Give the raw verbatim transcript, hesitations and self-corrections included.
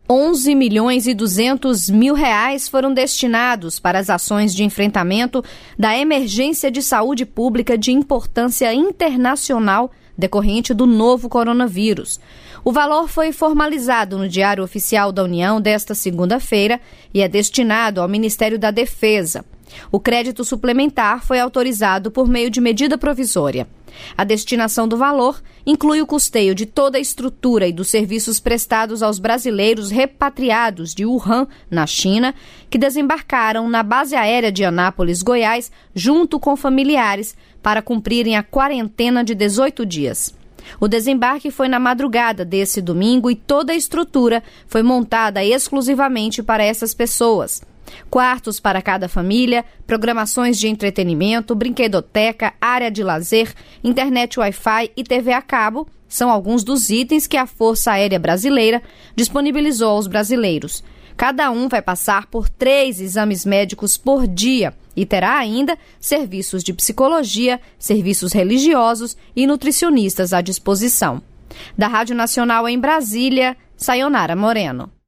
onze milhões e duzentos mil reais foram destinados para as ações de enfrentamento da emergência de saúde pública de importância internacional decorrente do novo coronavírus. O valor foi formalizado no Diário Oficial da União desta segunda-feira e é destinado ao Ministério da Defesa. O crédito suplementar foi autorizado por meio de medida provisória. A destinação do valor inclui o custeio de toda a estrutura e dos serviços prestados aos brasileiros repatriados de Wuhan, na China, que desembarcaram na base aérea de Anápolis, Goiás, junto com familiares, para cumprirem a quarentena de dezoito dias. O desembarque foi na madrugada desse domingo e toda a estrutura foi montada exclusivamente para essas pessoas. Quartos para cada família, programações de entretenimento, brinquedoteca, área de lazer, internet Wi-Fi e T V a cabo são alguns dos itens que a Força Aérea Brasileira disponibilizou aos brasileiros. Cada um vai passar por três exames médicos por dia e terá ainda serviços de psicologia, serviços religiosos e nutricionistas à disposição. Da Rádio Nacional em Brasília, Sayonara Moreno.